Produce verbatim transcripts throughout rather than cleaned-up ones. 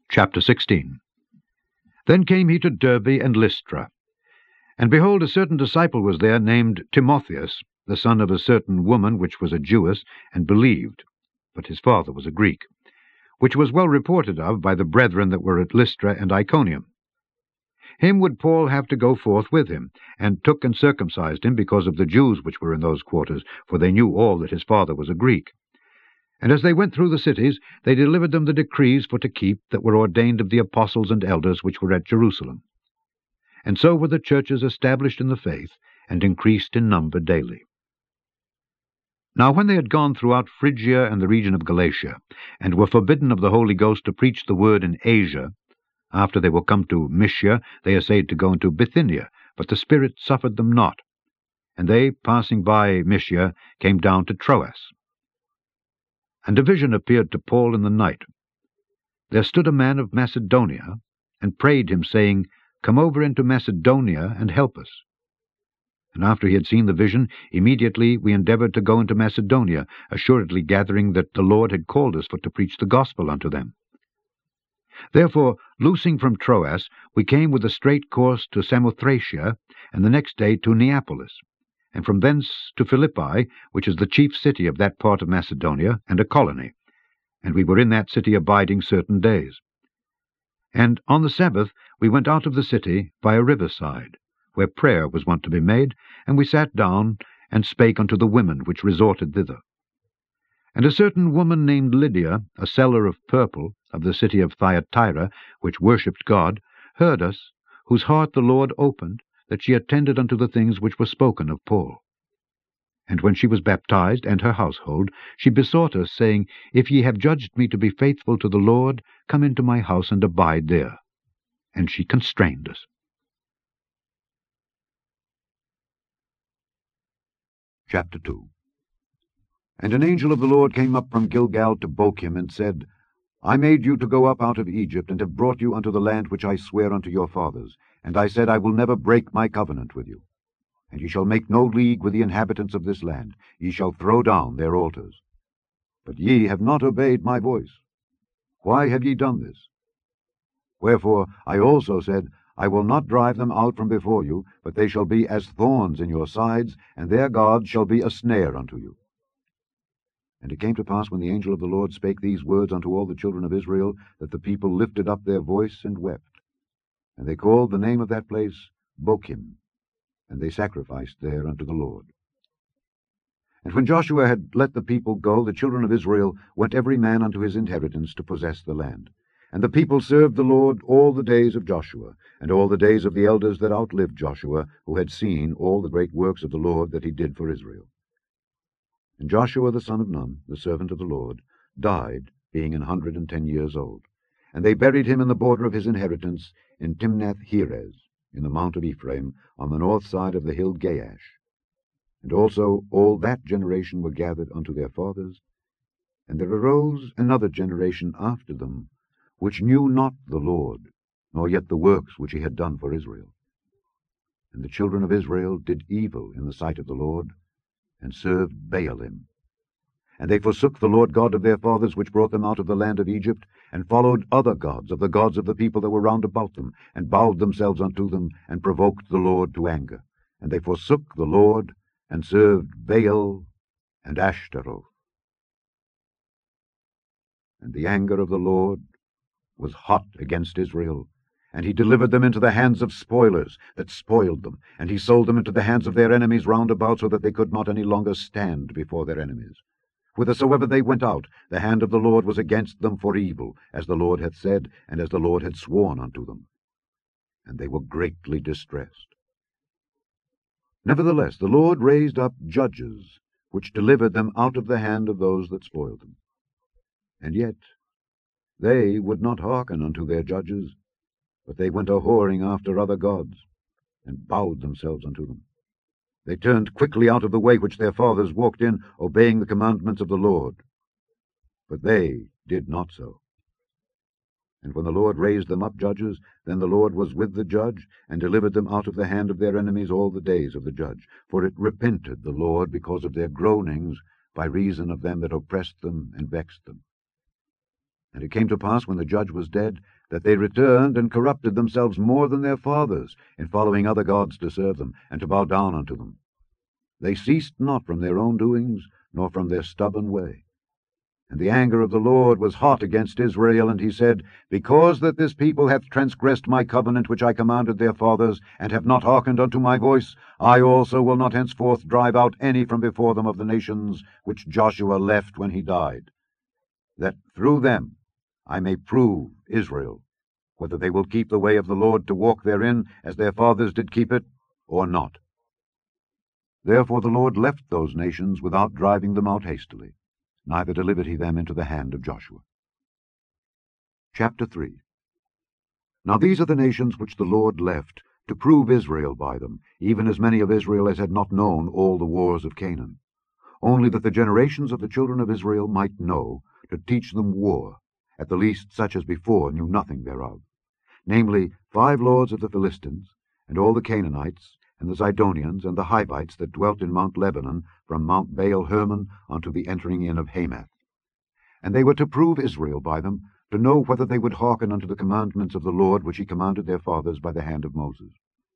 Chapter sixteen. Then came he to Derbe and Lystra. And behold, a certain disciple was there, named Timotheus, the son of a certain woman which was a Jewess, and believed, but his father was a Greek, which was well reported of by the brethren that were at Lystra and Iconium. Him would Paul have to go forth with him, and took and circumcised him because of the Jews which were in those quarters, for they knew all that his father was a Greek. And as they went through the cities, they delivered them the decrees for to keep that were ordained of the apostles and elders which were at Jerusalem. And so were the churches established in the faith, and increased in number daily. Now when they had gone throughout Phrygia and the region of Galatia, and were forbidden of the Holy Ghost to preach the word in Asia, after they were come to Mysia, they essayed to go into Bithynia, but the Spirit suffered them not. And they, passing by Mysia, came down to Troas. And a vision appeared to Paul in the night. There stood a man of Macedonia, and prayed him, saying, Come over into Macedonia, and help us. And after he had seen the vision, immediately we endeavored to go into Macedonia, assuredly gathering that the Lord had called us for to preach the gospel unto them. Therefore, loosing from Troas, we came with a straight course to Samothracia, and the next day to Neapolis, and from thence to Philippi, which is the chief city of that part of Macedonia, and a colony. And we were in that city abiding certain days. And on the Sabbath we went out of the city by a riverside, where prayer was wont to be made, and we sat down, and spake unto the women which resorted thither. And a certain woman named Lydia, a seller of purple, of the city of Thyatira, which worshipped God, heard us, whose heart the Lord opened, that she attended unto the things which were spoken of Paul. And when she was baptized, and her household, she besought us, saying, If ye have judged me to be faithful to the Lord, come into my house and abide there. And she constrained us. Chapter two. And an angel of the Lord came up from Gilgal to Bochim, and said, I made you to go up out of Egypt, and have brought you unto the land which I swear unto your fathers. And I said, I will never break my covenant with you. And ye shall make no league with the inhabitants of this land. Ye shall throw down their altars. But ye have not obeyed my voice. Why have ye done this? Wherefore I also said, I will not drive them out from before you, but they shall be as thorns in your sides, and their God shall be a snare unto you. And it came to pass, when the angel of the Lord spake these words unto all the children of Israel, that the people lifted up their voice and wept. And they called the name of that place Bochim, and they sacrificed there unto the Lord. And when Joshua had let the people go, the children of Israel went every man unto his inheritance to possess the land. And the people served the Lord all the days of Joshua, and all the days of the elders that outlived Joshua, who had seen all the great works of the Lord that he did for Israel. And Joshua the son of Nun, the servant of the Lord, died, being an hundred and ten years old. And they buried him in the border of his inheritance, in Timnath-Heres, in the mount of Ephraim, on the north side of the hill Gaash. And also all that generation were gathered unto their fathers. And there arose another generation after them, which knew not the Lord, nor yet the works which he had done for Israel. And the children of Israel did evil in the sight of the Lord, and served Baalim. And they forsook the Lord God of their fathers, which brought them out of the land of Egypt, and followed other gods of the gods of the people that were round about them, and bowed themselves unto them, and provoked the Lord to anger. And they forsook the Lord, and served Baal and Ashtaroth. And the anger of the Lord was hot against Israel, and he delivered them into the hands of spoilers that spoiled them, and he sold them into the hands of their enemies round about, so that they could not any longer stand before their enemies. Whithersoever they went out, the hand of the Lord was against them for evil, as the Lord hath said, and as the Lord had sworn unto them. And they were greatly distressed. Nevertheless the Lord raised up judges, which delivered them out of the hand of those that spoiled them. And yet they would not hearken unto their judges, but they went a-whoring after other gods, and bowed themselves unto them. They turned quickly out of the way which their fathers walked in, obeying the commandments of the Lord. But they did not so. And when the Lord raised them up judges, then the Lord was with the judge, and delivered them out of the hand of their enemies all the days of the judge. For it repented the Lord because of their groanings, by reason of them that oppressed them and vexed them. And it came to pass, when the judge was dead, that they returned and corrupted themselves more than their fathers, in following other gods to serve them, and to bow down unto them. They ceased not from their own doings, nor from their stubborn way. And the anger of the Lord was hot against Israel, and he said, Because that this people hath transgressed my covenant which I commanded their fathers, and have not hearkened unto my voice, I also will not henceforth drive out any from before them of the nations which Joshua left when he died, that through them I may prove Israel, whether they will keep the way of the Lord to walk therein, as their fathers did keep it, or not. Therefore the Lord left those nations without driving them out hastily, neither delivered he them into the hand of Joshua. Chapter three. Now these are the nations which the Lord left, to prove Israel by them, even as many of Israel as had not known all the wars of Canaan, only that the generations of the children of Israel might know, to teach them war, at the least such as before knew nothing thereof, namely, five lords of the Philistines, and all the Canaanites, and the Zidonians, and the Hivites that dwelt in Mount Lebanon, from Mount Baal Hermon unto the entering in of Hamath. And they were to prove Israel by them, to know whether they would hearken unto the commandments of the Lord which he commanded their fathers by the hand of Moses.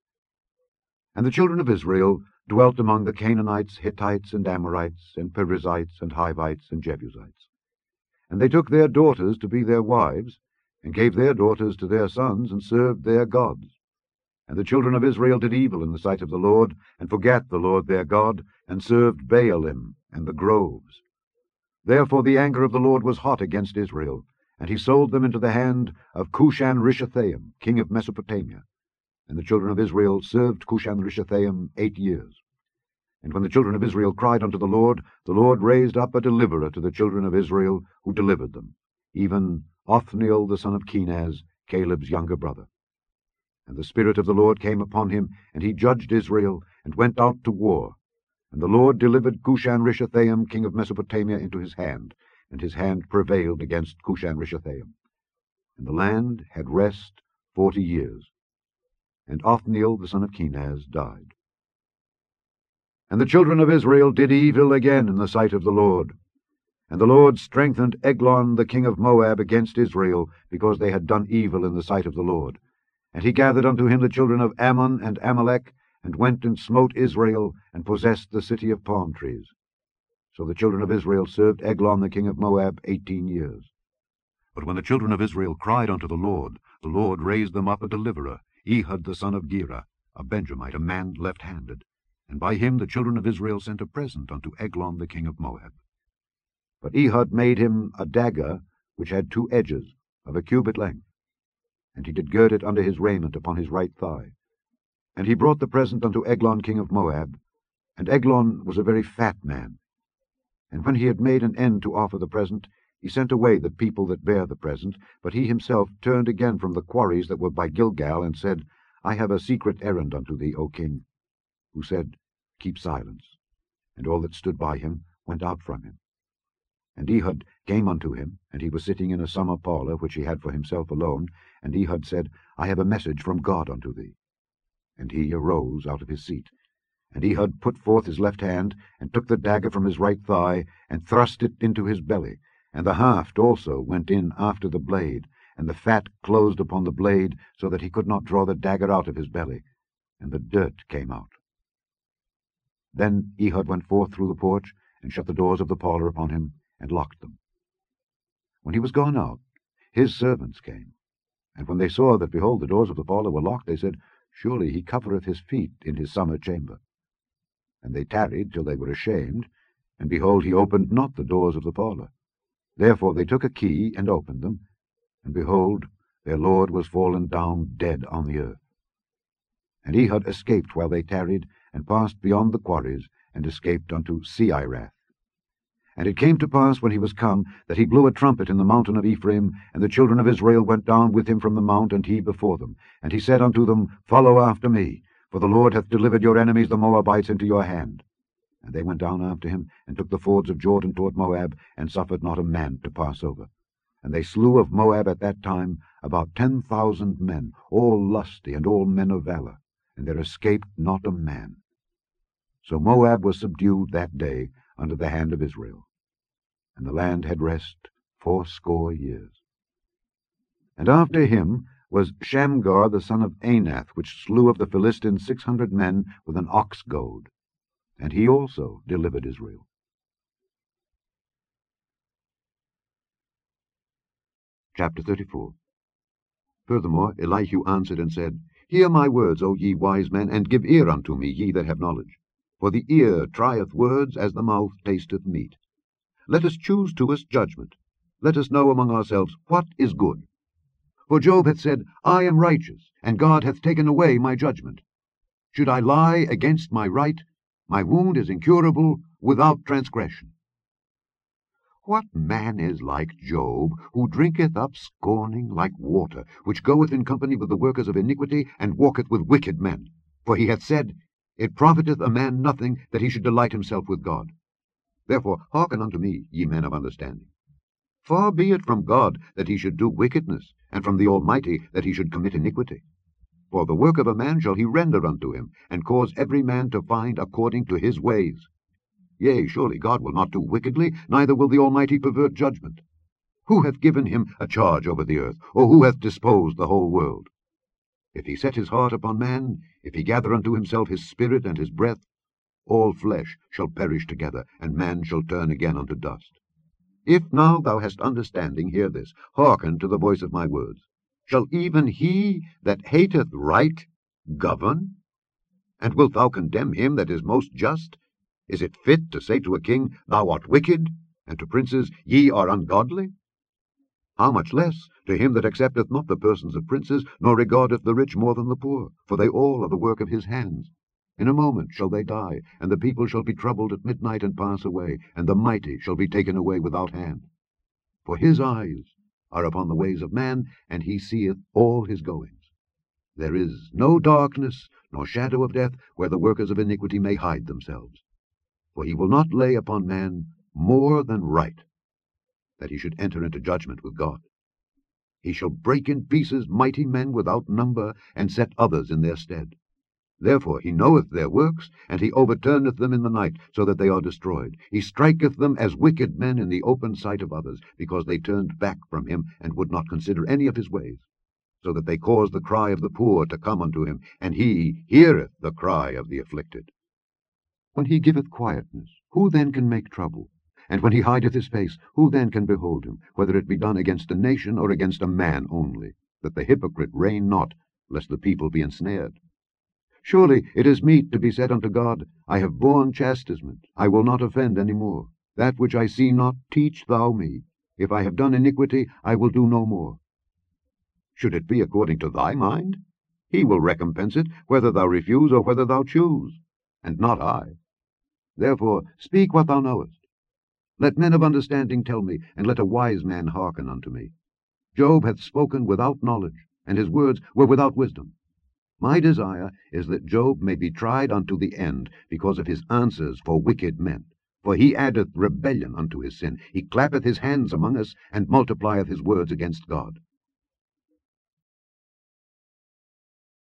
And the children of Israel dwelt among the Canaanites, Hittites, and Amorites, and Perizzites, and Hivites, and Jebusites. And they took their daughters to be their wives, and gave their daughters to their sons, and served their gods. And the children of Israel did evil in the sight of the Lord, and forgat the Lord their God, and served Baalim and the groves. Therefore the anger of the Lord was hot against Israel, and he sold them into the hand of Cushan-Rishathaim, king of Mesopotamia. And the children of Israel served Cushan-Rishathaim eight years. And when the children of Israel cried unto the Lord, the Lord raised up a deliverer to the children of Israel, who delivered them, even Othniel the son of Kenaz, Caleb's younger brother. And the Spirit of the Lord came upon him, and he judged Israel, and went out to war. And the Lord delivered Cushan-Rishathaim, king of Mesopotamia, into his hand, and his hand prevailed against Cushan-Rishathaim. And the land had rest forty years. And Othniel the son of Kenaz died. And the children of Israel did evil again in the sight of the Lord. And the Lord strengthened Eglon the king of Moab against Israel, because they had done evil in the sight of the Lord. And he gathered unto him the children of Ammon and Amalek, and went and smote Israel, and possessed the city of palm trees. So the children of Israel served Eglon the king of Moab eighteen years. But when the children of Israel cried unto the Lord, the Lord raised them up a deliverer, Ehud the son of Gera, a Benjamite, a man left-handed. And by him the children of Israel sent a present unto Eglon the king of Moab. But Ehud made him a dagger which had two edges, of a cubit length, and he did gird it under his raiment upon his right thigh. And he brought the present unto Eglon king of Moab, and Eglon was a very fat man. And when he had made an end to offer the present, he sent away the people that bare the present, but he himself turned again from the quarries that were by Gilgal, and said, I have a secret errand unto thee, O king. Who said, Keep silence. And all that stood by him went out from him. And Ehud came unto him, and he was sitting in a summer parlour which he had for himself alone. And Ehud said, I have a message from God unto thee. And he arose out of his seat. And Ehud put forth his left hand, and took the dagger from his right thigh, and thrust it into his belly. And the haft also went in after the blade, and the fat closed upon the blade, so that he could not draw the dagger out of his belly. And the dirt came out. Then Ehud went forth through the porch, and shut the doors of the parlour upon him, and locked them. When he was gone out, his servants came. And when they saw that, behold, the doors of the parlour were locked, they said, Surely he covereth his feet in his summer chamber. And they tarried till they were ashamed, and behold, he opened not the doors of the parlour. Therefore they took a key, and opened them, and behold, their lord was fallen down dead on the earth. And Ehud escaped while they tarried, and passed beyond the quarries, and escaped unto Seirath. And it came to pass, when he was come, that he blew a trumpet in the mountain of Ephraim, and the children of Israel went down with him from the mount, and he before them. And he said unto them, Follow after me, for the Lord hath delivered your enemies the Moabites into your hand. And they went down after him, and took the fords of Jordan toward Moab, and suffered not a man to pass over. And they slew of Moab at that time about ten thousand men, all lusty, and all men of valour, and there escaped not a man. So Moab was subdued that day under the hand of Israel. And the land had rest fourscore years. And after him was Shamgar the son of Anath, which slew of the Philistines six hundred men with an ox goad. And he also delivered Israel. Chapter thirty-four. Furthermore Elihu answered and said, Hear my words, O ye wise men, and give ear unto me, ye that have knowledge. For the ear trieth words as the mouth tasteth meat. Let us choose to us judgment. Let us know among ourselves what is good. For Job hath said, I am righteous, and God hath taken away my judgment. Should I lie against my right? My wound is incurable without transgression. What man is like Job, who drinketh up scorning like water, which goeth in company with the workers of iniquity, and walketh with wicked men? For he hath said, It profiteth a man nothing that he should delight himself with God. Therefore hearken unto me, ye men of understanding. Far be it from God that he should do wickedness, and from the Almighty that he should commit iniquity. For the work of a man shall he render unto him, and cause every man to find according to his ways. Yea, surely God will not do wickedly, neither will the Almighty pervert judgment. Who hath given him a charge over the earth, or who hath disposed the whole world? If he set his heart upon man, if he gather unto himself his spirit and his breath, all flesh shall perish together, and man shall turn again unto dust. If now thou hast understanding, hear this, hearken to the voice of my words. Shall even he that hateth right govern? And wilt thou condemn him that is most just? Is it fit to say to a king, Thou art wicked, and to princes, Ye are ungodly? How much less to him that accepteth not the persons of princes, nor regardeth the rich more than the poor, for they all are the work of his hands. In a moment shall they die, and the people shall be troubled at midnight and pass away, and the mighty shall be taken away without hand. For his eyes are upon the ways of man, and he seeth all his goings. There is no darkness, nor shadow of death, where the workers of iniquity may hide themselves. For he will not lay upon man more than right, that he should enter into judgment with God. He shall break in pieces mighty men without number, and set others in their stead. Therefore he knoweth their works, and he overturneth them in the night, so that they are destroyed. He striketh them as wicked men in the open sight of others, because they turned back from him, and would not consider any of his ways, so that they caused the cry of the poor to come unto him, and he heareth the cry of the afflicted. When he giveth quietness, who then can make trouble? And when he hideth his face, who then can behold him, whether it be done against a nation or against a man only, that the hypocrite reign not, lest the people be ensnared? Surely it is meet to be said unto God, I have borne chastisement, I will not offend any more. That which I see not, teach thou me. If I have done iniquity, I will do no more. Should it be according to thy mind? He will recompense it, whether thou refuse or whether thou choose, and not I. Therefore speak what thou knowest. Let men of understanding tell me, and let a wise man hearken unto me. Job hath spoken without knowledge, and his words were without wisdom. My desire is that Job may be tried unto the end, because of his answers for wicked men. For he addeth rebellion unto his sin. He clappeth his hands among us, and multiplieth his words against God.